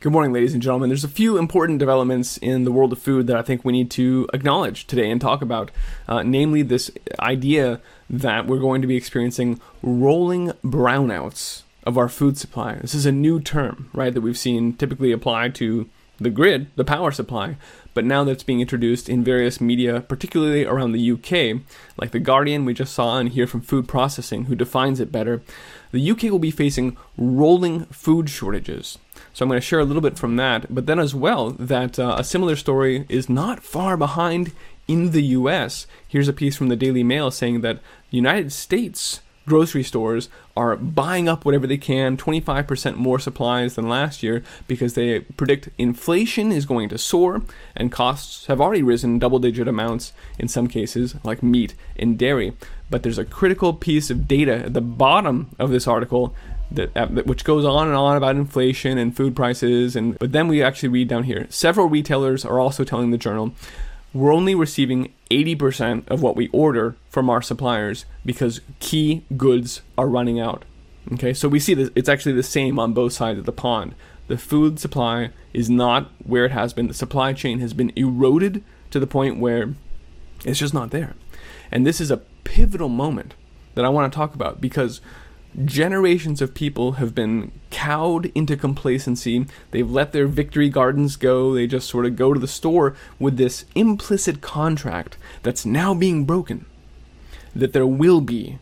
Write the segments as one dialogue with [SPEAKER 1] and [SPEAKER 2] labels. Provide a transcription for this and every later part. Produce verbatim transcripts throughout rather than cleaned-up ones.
[SPEAKER 1] Good morning, ladies and gentlemen. There's a few important developments in the world of food that I think we need to acknowledge today and talk about, uh, namely this idea that we're going to be experiencing rolling brownouts of our food supply. This is a new term, right, that we've seen typically applied to the grid, the power supply, but now that's being introduced in various media, particularly around the U K, like The Guardian we just saw, and here from Food Processing, who defines it better. The U K will be facing rolling food shortages. So I'm going to share a little bit from that, but then as well, that uh, a similar story is not far behind in the U S. Here's a piece from the Daily Mail saying that the United States grocery stores are buying up whatever they can, twenty-five percent more supplies than last year, because they predict inflation is going to soar, and costs have already risen double-digit amounts in some cases, like meat and dairy. But there's a critical piece of data at the bottom of this article that, uh, which goes on and on about inflation and food prices, and but then we actually read down here, several retailers are also telling the Journal, we're only receiving eighty percent of what we order from our suppliers because key goods are running out. Okay, so we see that it's actually the same on both sides of the pond. The food supply is not where it has been. The supply chain has been eroded to the point where it's just not there. And this is a pivotal moment that I want to talk about, because generations of people have been cowed into complacency. They've let their victory gardens go. They just sort of go to the store with this implicit contract that's now being broken, that there will be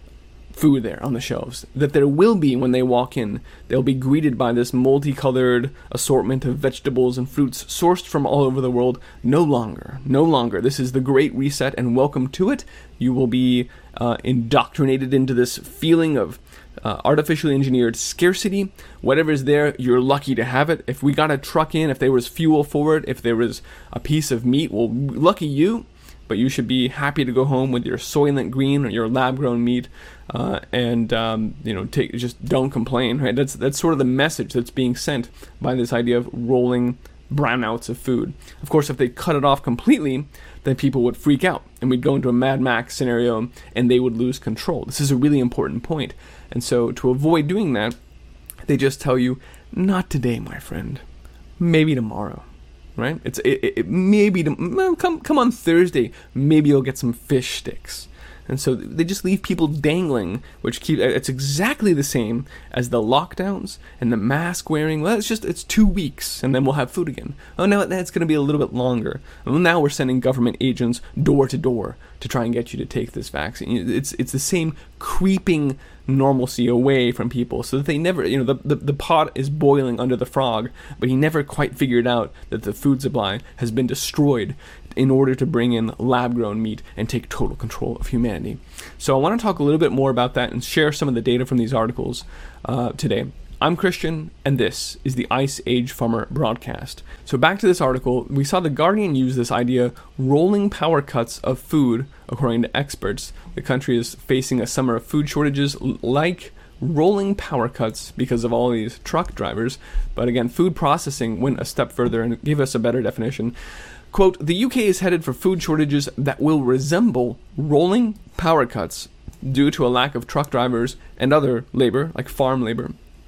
[SPEAKER 1] food there on the shelves, that there will be, when they walk in, they'll be greeted by this multicolored assortment of vegetables and fruits sourced from all over the world. No longer, no longer. This is the Great Reset, and welcome to it. You will be uh, indoctrinated into this feeling of uh, artificially engineered scarcity. Whatever is there, you're lucky to have it. If we got a truck in, if there was fuel for it, if there was a piece of meat, well, lucky you. But you should be happy to go home with your Soylent Green or your lab-grown meat, uh, and um, you know, take just don't complain. Right? That's that's sort of the message that's being sent by this idea of rolling brownouts of food. Of course, if they cut it off completely, then people would freak out, and we'd go into a Mad Max scenario, and they would lose control. This is a really important point, and so to avoid doing that, they just tell you, not today, my friend. Maybe tomorrow. Right? It's it, it, maybe to, well, come come on Thursday. Maybe you'll get some fish sticks, and so they just leave people dangling, which keep it's exactly the same as the lockdowns and the mask wearing. Well, it's just it's two weeks, and then we'll have food again. Oh, now it's going to be a little bit longer. Well, now we're sending government agents door to door to try and get you to take this vaccine. It's it's the same creeping normalcy away from people, so that they never, you know, the, the, the pot is boiling under the frog, but he never quite figured out that the food supply has been destroyed in order to bring in lab-grown meat and take total control of humanity. So I want to talk a little bit more about that and share some of the data from these articles uh, today. I'm Christian, and this is the Ice Age Farmer broadcast. So back to this article, we saw The Guardian use this idea, rolling power cuts of food. According to experts, the country is facing a summer of food shortages like rolling power cuts because of all these truck drivers. But again, Food Processing went a step further and gave us a better definition. Quote, the U K is headed for food shortages that will resemble rolling power cuts due to a lack of truck drivers and other labor, like farm labor.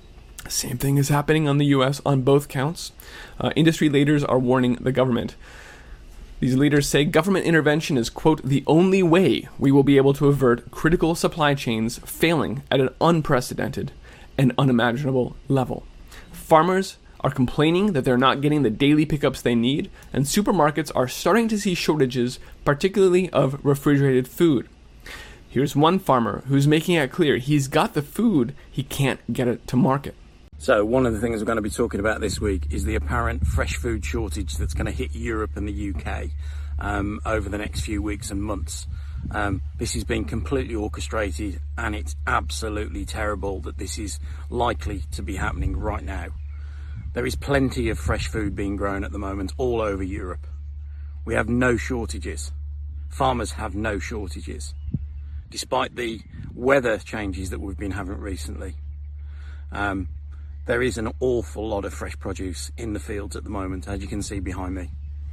[SPEAKER 1] Same thing is happening on the U S on both counts. Uh, industry leaders are warning the government. These leaders say government intervention is, quote, the only way we will be able to avert critical supply chains failing at an unprecedented and unimaginable level. Farmers are complaining that they're not getting the daily pickups they need, and supermarkets are starting to see shortages, particularly of refrigerated food. Here's one farmer who's making it clear he's got the food, he can't get it to market.
[SPEAKER 2] So one of the things we're going to be talking about this week is the apparent fresh food shortage that's going to hit Europe and the U K um, over the next few weeks and months. Um, this has been completely orchestrated, and it's absolutely terrible that this is likely to be happening right now. There is plenty of fresh food being grown at the moment all over Europe. We have no shortages. Farmers have no shortages, despite the weather changes that we've been having recently. Um, There is an awful lot of fresh produce in the fields at the moment, as you can see behind me.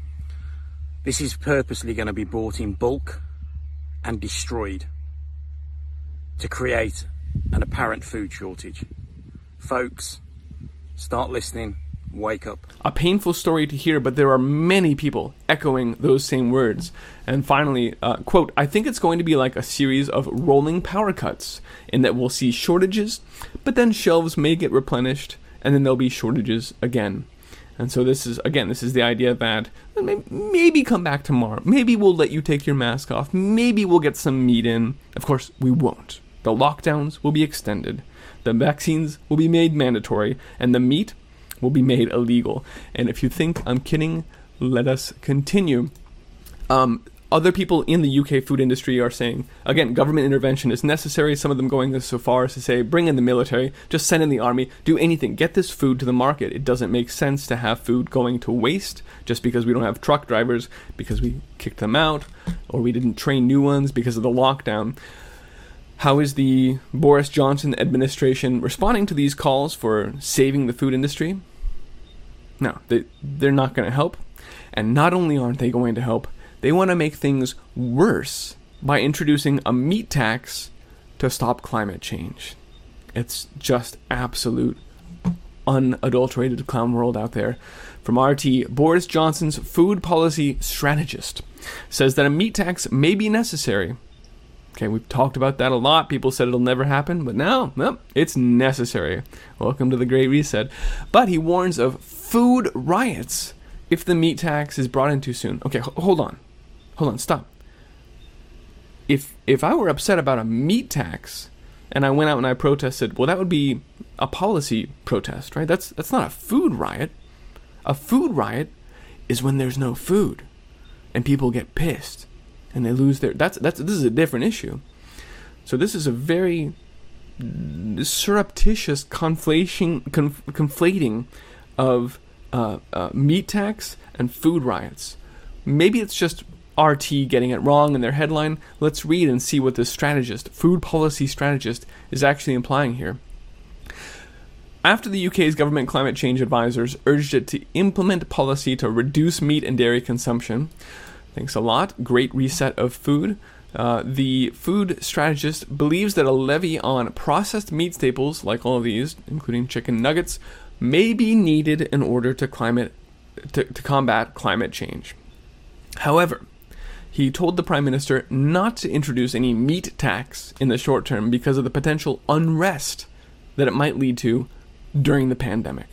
[SPEAKER 2] This is purposely going to be bought in bulk and destroyed to create an apparent food shortage. Folks, start listening, Wake up.
[SPEAKER 1] A painful story to hear, but there are many people echoing those same words. And finally, uh, quote, I think it's going to be like a series of rolling power cuts in that we'll see shortages, but then shelves may get replenished, and then there'll be shortages again. And so this is, again, this is the idea that maybe come back tomorrow. Maybe we'll let you take your mask off. Maybe we'll get some meat in. Of course, we won't. The lockdowns will be extended. The vaccines will be made mandatory. And the meat will be made illegal. And if you think I'm kidding, let us continue. Um, other people in the U K food industry are saying, again, government intervention is necessary. Some of them going so far as to say, bring in the military, just send in the army, do anything, get this food to the market. It doesn't make sense to have food going to waste just because we don't have truck drivers, because we kicked them out, or we didn't train new ones because of the lockdown. How is the Boris Johnson administration responding to these calls for saving the food industry? No, they, they're not going to help. And not only aren't they going to help, they want to make things worse by introducing a meat tax to stop climate change. It's just absolute unadulterated clown world out there. From R T, Boris Johnson's food policy strategist says that a meat tax may be necessary. Okay, we've talked about that a lot. People said it'll never happen, but now, well, it's necessary. Welcome to the Great Reset. But he warns of food riots if the meat tax is brought in too soon. Okay, h- hold on. Hold on, stop. If if I were upset about a meat tax and I went out and I protested, well, that would be a policy protest, right? That's that's not a food riot. A food riot is when there's no food and people get pissed and they lose their... That's that's this is a different issue. So this is a very surreptitious conflation, conf, conflating of uh, uh, meat tax and food riots. Maybe it's just R T getting it wrong in their headline. Let's read and see what this strategist, food policy strategist, is actually implying here. After the U K's government climate change advisors urged it to implement policy to reduce meat and dairy consumption, thanks a lot, Great Reset of Food, uh, the food strategist believes that a levy on processed meat staples, like all of these, including chicken nuggets, may be needed in order to climate to, to combat climate change. However, he told the Prime Minister not to introduce any meat tax in the short term because of the potential unrest that it might lead to during the pandemic.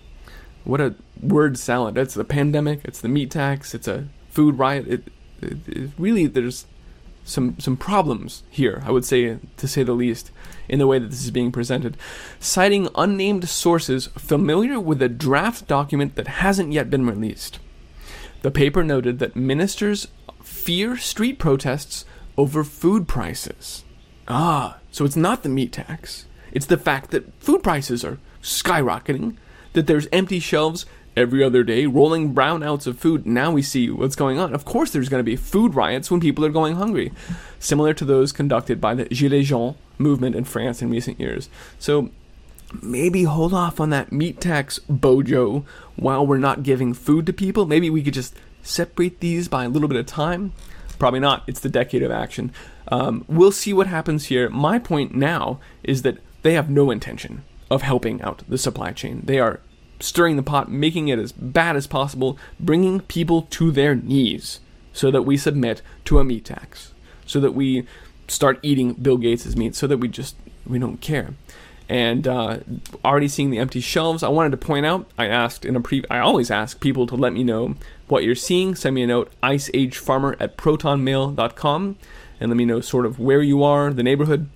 [SPEAKER 1] What a word salad. It's the pandemic, it's the meat tax, it's a food riot. It, it, it really, there's some some problems here, I would say, to say the least, in the way that this is being presented. Citing unnamed sources familiar with a draft document that hasn't yet been released. The paper noted that ministers fear street protests over food prices. Ah, so it's not the meat tax. It's the fact that food prices are skyrocketing, that there's empty shelves every other day, rolling brownouts of food. Now we see what's going on. Of course there's going to be food riots when people are going hungry, similar to those conducted by the Gilets Jaunes movement in France in recent years. So maybe hold off on that meat tax, Bojo, while we're not giving food to people. Maybe we could just separate these by a little bit of time. Probably not. It's the decade of action. Um, we'll see what happens here. My point now is that they have no intention of helping out the supply chain. They are stirring the pot, making it as bad as possible, bringing people to their knees so that we submit to a meat tax, so that we start eating Bill Gates' meat, so that we just, we don't care. And uh, already seeing the empty shelves, I wanted to point out, I asked in a pre, I always ask people to let me know what you're seeing. Send me a note, iceagefarmer at protonmail dot com, and let me know sort of where you are, the neighborhood,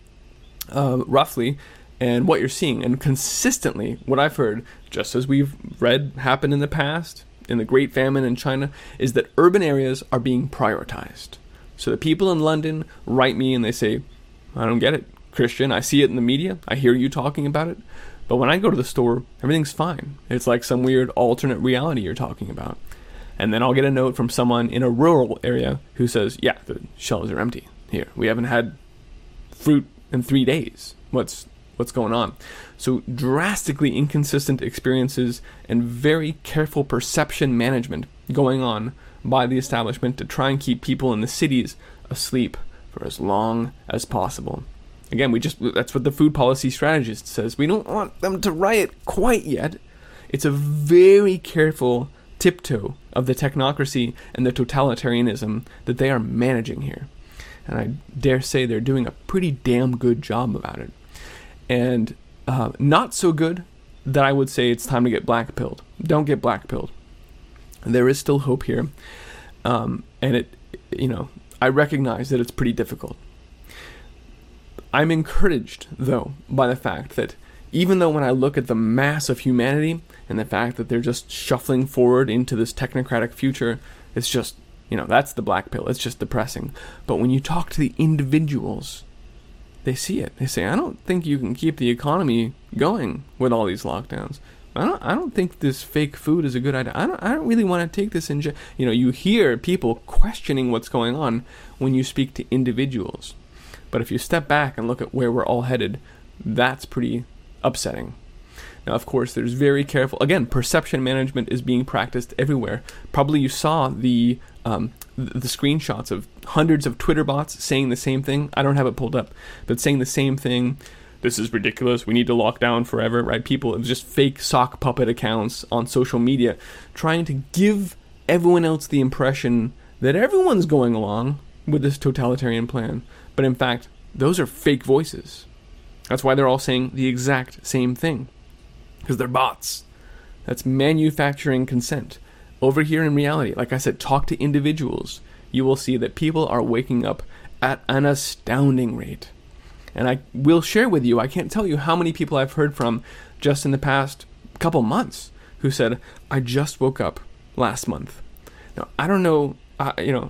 [SPEAKER 1] uh, roughly, and what you're seeing. And consistently, what I've heard, just as we've read happen in the past, in the Great Famine in China, is that urban areas are being prioritized. So the people in London write me and they say, I don't get it, Christian. I see it in the media. I hear you talking about it. But when I go to the store, everything's fine. It's like some weird alternate reality you're talking about. And then I'll get a note from someone in a rural area who says, yeah, the shelves are empty here. We haven't had fruit in three days. What's what's going on? So drastically inconsistent experiences and very careful perception management going on by the establishment to try and keep people in the cities asleep for as long as possible. Again, we just that's what the food policy strategist says. We don't want them to riot quite yet. It's a very careful tiptoe of the technocracy and the totalitarianism that they are managing here. And I dare say they're doing a pretty damn good job about it. And uh, not so good that I would say it's time to get black-pilled. Don't get black-pilled. There is still hope here. Um, and it, you know, I recognize that it's pretty difficult. I'm encouraged, though, by the fact that even though when I look at the mass of humanity and the fact that they're just shuffling forward into this technocratic future, it's just, you know, that's the black pill. It's just depressing. But when you talk to the individuals, they see it. They say, I don't think you can keep the economy going with all these lockdowns. I don't I don't think this fake food is a good idea. I don't I don't really want to take this inje-. You know, you hear people questioning what's going on when you speak to individuals. But if you step back and look at where we're all headed, that's pretty upsetting. Now, of course, there's very careful, again, perception management is being practiced everywhere. Probably you saw the um, the, the screenshots of hundreds of Twitter bots saying the same thing. I don't have it pulled up, but saying the same thing. This is ridiculous. We need to lock down forever, right? People, it's just fake sock puppet accounts on social media trying to give everyone else the impression that everyone's going along with this totalitarian plan. But in fact, those are fake voices. That's why they're all saying the exact same thing. Because they're bots. That's manufacturing consent. Over here in reality, like I said, talk to individuals. You will see that people are waking up at an astounding rate. And I will share with you, I can't tell you how many people I've heard from just in the past couple months who said, I just woke up last month. Now, I don't know, uh, you know,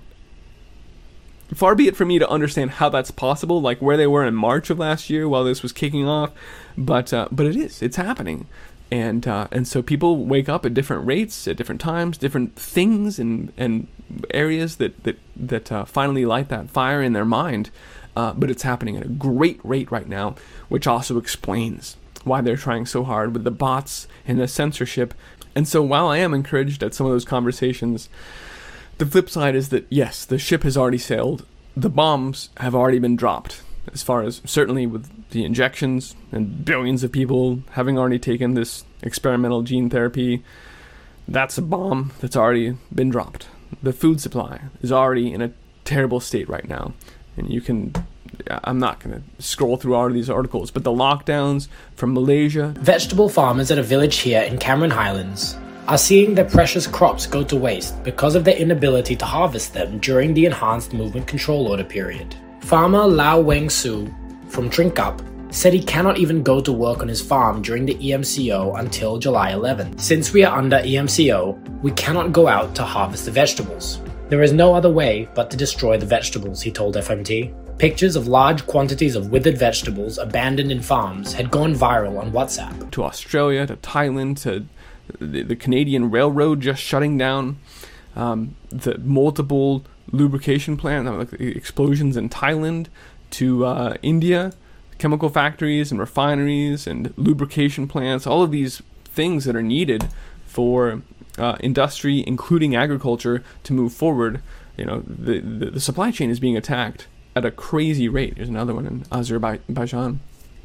[SPEAKER 1] far be it for me to understand how that's possible, like where they were in March of last year while this was kicking off, but uh, but it is, it's happening. And uh, and so people wake up at different rates, at different times, different things and, and areas that, that, that uh, finally light that fire in their mind. Uh, but it's happening at a great rate right now, which also explains why they're trying so hard with the bots and the censorship. And so while I am encouraged at some of those conversations, the flip side is that, yes, the ship has already sailed. The bombs have already been dropped, as far as certainly with the injections and billions of people having already taken this experimental gene therapy. That's a bomb that's already been dropped. The food supply is already in a terrible state right now. And you can, I'm not going to scroll through all of these articles, but the lockdowns from Malaysia.
[SPEAKER 3] Vegetable farmers at a village here in Cameron Highlands are seeing their precious crops go to waste because of their inability to harvest them during the Enhanced Movement Control Order period. Farmer Lau Weng Su from Trincup said he cannot even go to work on his farm during the E M C O until July eleventh. Since we are under E M C O, we cannot go out to harvest the vegetables. There is no other way but to destroy the vegetables, he told F M T. Pictures of large quantities of withered vegetables abandoned in farms had gone viral on WhatsApp.
[SPEAKER 1] To Australia, to Thailand, to the, the Canadian Railroad just shutting down, um, the multiple lubrication plants, like explosions in Thailand, to uh, India, chemical factories and refineries and lubrication plants, all of these things that are needed for Uh, industry, including agriculture, to move forward. You know, the, the the supply chain is being attacked at a crazy rate. There's another one in Azerbaijan.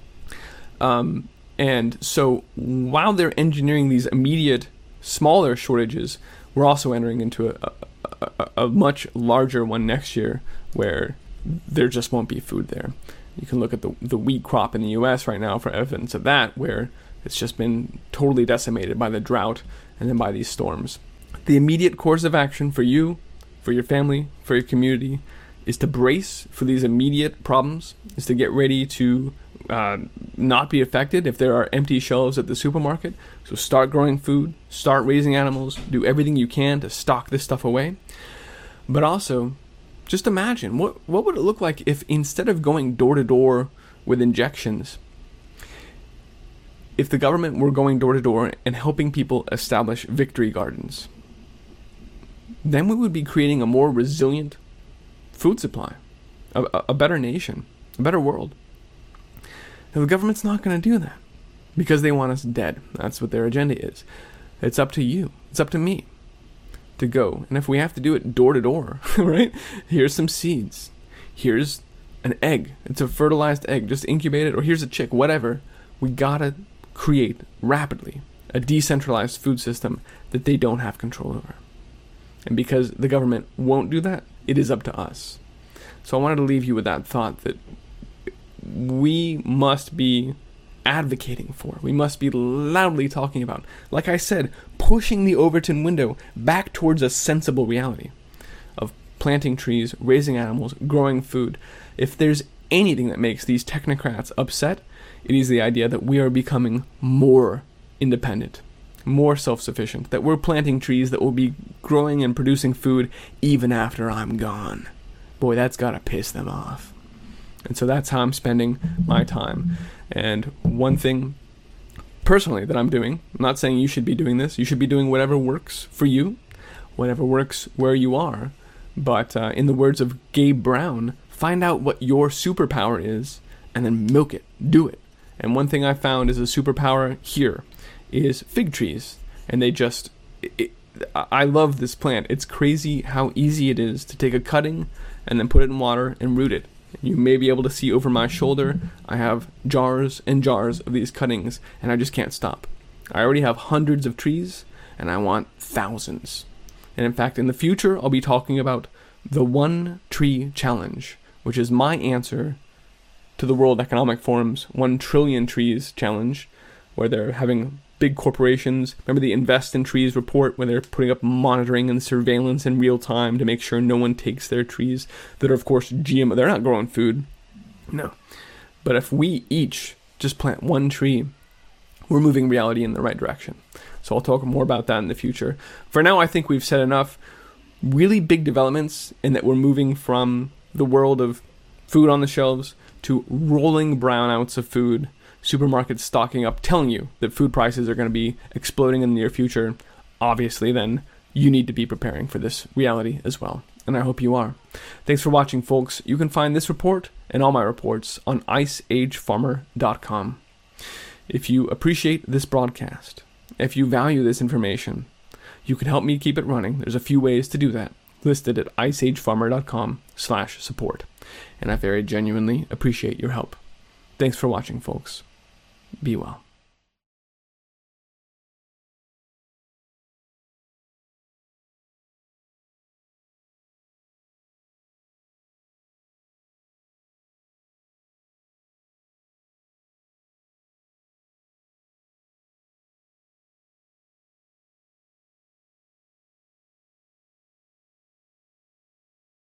[SPEAKER 1] Um, and so while they're engineering these immediate, smaller shortages, we're also entering into a, a, a, a much larger one next year where there just won't be food there. You can look at the, the wheat crop in the U S right now for evidence of that, where it's just been totally decimated by the drought and then by these storms. The immediate course of action for you, for your family, for your community, is to brace for these immediate problems, is to get ready to uh, not be affected if there are empty shelves at the supermarket. So start growing food, start raising animals, do everything you can to stock this stuff away. But also, just imagine, what, what would it look like if instead of going door to door with injections, if the government were going door to door and helping people establish victory gardens? Then we would be creating a more resilient food supply, a, a better nation, a better world. Now, the government's not going to do that because they want us dead. That's what their agenda is. It's up to you. It's up to me to go. And if we have to do it door to door, right? Here's some seeds. Here's an egg. It's a fertilized egg. Just incubate it. Or here's a chick, whatever. We gotta create rapidly a decentralized food system that they don't have control over. And because the government won't do that, it is up to us. So I wanted to leave you with that thought that we must be advocating for, we must be loudly talking about, like I said, pushing the Overton window back towards a sensible reality of planting trees, raising animals, growing food. If there's anything that makes these technocrats upset, it is the idea that we are becoming more independent, more self-sufficient, that we're planting trees that will be growing and producing food even after I'm gone. Boy, that's gotta piss them off. And so that's how I'm spending my time. And one thing personally that I'm doing, I'm not saying you should be doing this, you should be doing whatever works for you, whatever works where you are. But uh, in the words of Gabe Brown, find out what your superpower is and then milk it, do it. And one thing I found is a superpower here is fig trees. And they just, it, I love this plant. It's crazy how easy it is to take a cutting and then put it in water and root it. You may be able to see over my shoulder, I have jars and jars of these cuttings, and I just can't stop. I already have hundreds of trees, and I want thousands. And in fact, in the future, I'll be talking about the One Tree Challenge, which is my answer to the World Economic Forum's One Trillion Trees Challenge, where they're having big corporations. Remember the Invest in Trees report, where they're putting up monitoring and surveillance in real time to make sure no one takes their trees that are, of course, G M O. They're not growing food. No. But if we each just plant one tree, we're moving reality in the right direction. So I'll talk more about that in the future. For now, I think we've said enough. Really big developments in that we're moving from the world of food on the shelves to rolling brownouts of food, supermarkets stocking up, telling you that food prices are going to be exploding in the near future. Obviously, then, you need to be preparing for this reality as well. And I hope you are. Thanks for watching, folks. You can find this report and all my reports on ice age farmer dot com. If you appreciate this broadcast, if you value this information, you can help me keep it running. There's a few ways to do that, listed at ice age farmer dot com slash support. And I very genuinely appreciate your help. Thanks for watching, folks. Be well.